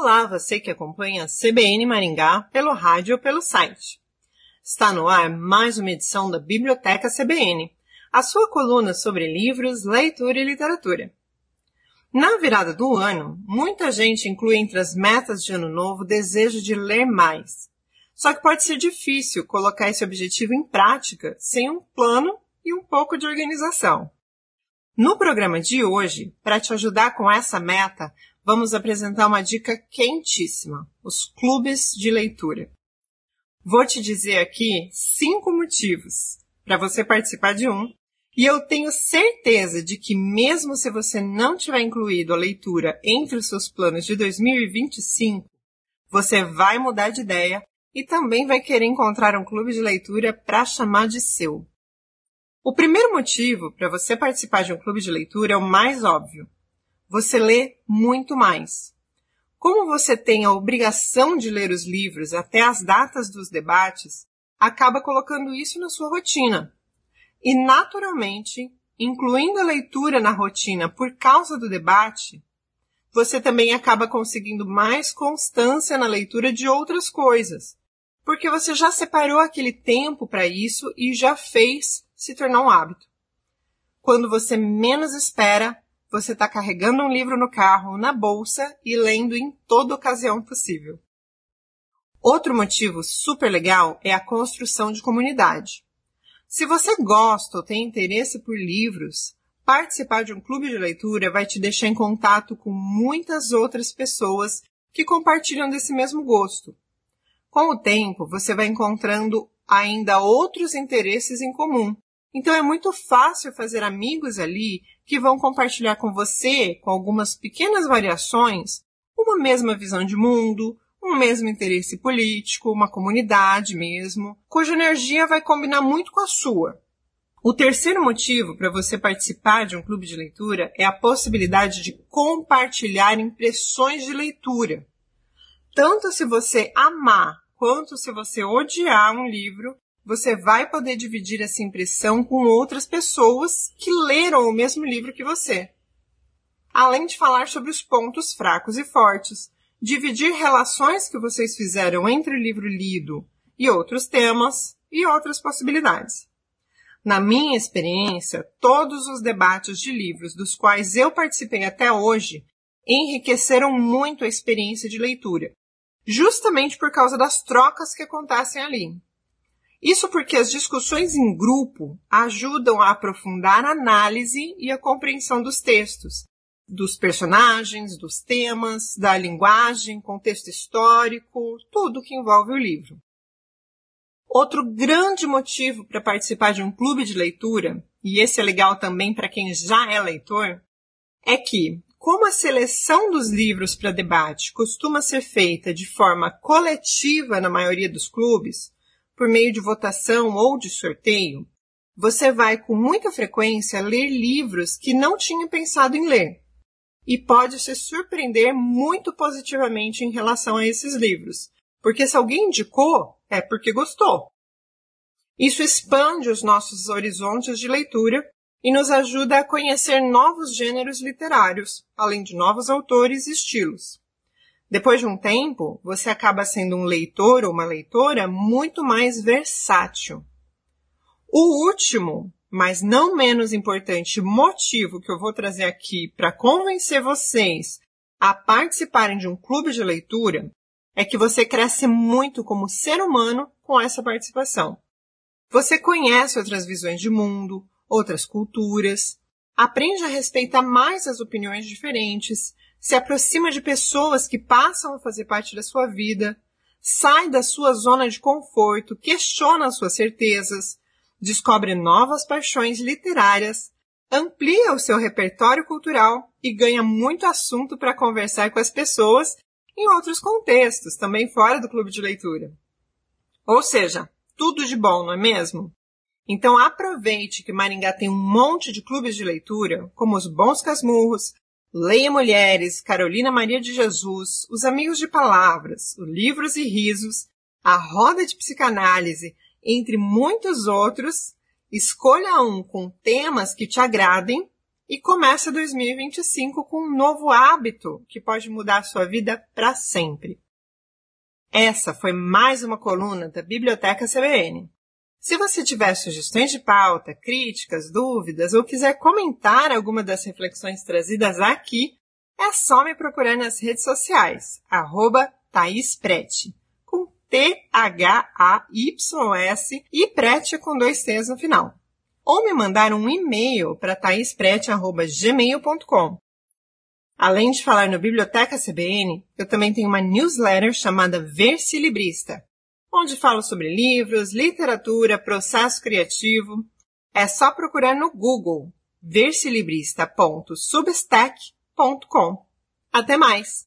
Olá, você que acompanha a CBN Maringá pelo rádio ou pelo site. Está no ar mais uma edição da Biblioteca CBN, a sua coluna sobre livros, leitura e literatura. Na virada do ano, muita gente inclui entre as metas de ano novo o desejo de ler mais. Só que pode ser difícil colocar esse objetivo em prática sem um plano e um pouco de organização. No programa de hoje, para te ajudar com essa meta, vamos apresentar uma dica quentíssima, os clubes de leitura. Vou te dizer aqui 5 motivos para você participar de um, e eu tenho certeza de que mesmo se você não tiver incluído a leitura entre os seus planos de 2025, você vai mudar de ideia e também vai querer encontrar um clube de leitura para chamar de seu. O primeiro motivo para você participar de um clube de leitura é o mais óbvio. Você lê muito mais. Como você tem a obrigação de ler os livros até as datas dos debates, acaba colocando isso na sua rotina. E, naturalmente, incluindo a leitura na rotina por causa do debate, você também acaba conseguindo mais constância na leitura de outras coisas, porque você já separou aquele tempo para isso e já fez se tornar um hábito. Quando você menos espera, você está carregando um livro no carro, na bolsa e lendo em toda ocasião possível. Outro motivo super legal é a construção de comunidade. Se você gosta ou tem interesse por livros, participar de um clube de leitura vai te deixar em contato com muitas outras pessoas que compartilham desse mesmo gosto. Com o tempo, você vai encontrando ainda outros interesses em comum. Então é muito fácil fazer amigos ali que vão compartilhar com você, com algumas pequenas variações, uma mesma visão de mundo, um mesmo interesse político, uma comunidade mesmo, cuja energia vai combinar muito com a sua. O terceiro motivo para você participar de um clube de leitura é a possibilidade de compartilhar impressões de leitura. Tanto se você amar quanto se você odiar um livro, você vai poder dividir essa impressão com outras pessoas que leram o mesmo livro que você. Além de falar sobre os pontos fracos e fortes, dividir relações que vocês fizeram entre o livro lido e outros temas e outras possibilidades. Na minha experiência, todos os debates de livros dos quais eu participei até hoje enriqueceram muito a experiência de leitura, justamente por causa das trocas que acontecem ali. Isso porque as discussões em grupo ajudam a aprofundar a análise e a compreensão dos textos, dos personagens, dos temas, da linguagem, contexto histórico, tudo que envolve o livro. Outro grande motivo para participar de um clube de leitura, e esse é legal também para quem já é leitor, é que, como a seleção dos livros para debate costuma ser feita de forma coletiva na maioria dos clubes, por meio de votação ou de sorteio, você vai com muita frequência ler livros que não tinha pensado em ler e pode se surpreender muito positivamente em relação a esses livros, porque se alguém indicou, é porque gostou. Isso expande os nossos horizontes de leitura e nos ajuda a conhecer novos gêneros literários, além de novos autores e estilos. Depois de um tempo, você acaba sendo um leitor ou uma leitora muito mais versátil. O último, mas não menos importante motivo que eu vou trazer aqui para convencer vocês a participarem de um clube de leitura é que você cresce muito como ser humano com essa participação. Você conhece outras visões de mundo, outras culturas, aprende a respeitar mais as opiniões diferentes, se aproxima de pessoas que passam a fazer parte da sua vida, sai da sua zona de conforto, questiona as suas certezas, descobre novas paixões literárias, amplia o seu repertório cultural e ganha muito assunto para conversar com as pessoas em outros contextos, também fora do clube de leitura. Ou seja, tudo de bom, não é mesmo? Então aproveite que Maringá tem um monte de clubes de leitura, como os Bons Casmurros, Leia Mulheres, Carolina Maria de Jesus, Os Amigos de Palavras, o Livros e Risos, a Roda de Psicanálise, entre muitos outros. Escolha um com temas que te agradem e comece 2025 com um novo hábito que pode mudar a sua vida para sempre. Essa foi mais uma coluna da Biblioteca CBN. Se você tiver sugestões de pauta, críticas, dúvidas ou quiser comentar alguma das reflexões trazidas aqui, é só me procurar nas redes sociais, @ThaísPrete, com THAYS e Prete com 2 T's no final. Ou me mandar um e-mail para thaisprete@gmail.com. Além de falar no Biblioteca CBN, eu também tenho uma newsletter chamada Versilibrista, onde falo sobre livros, literatura, processo criativo. É só procurar no Google versilibrista.substack.com. Até mais!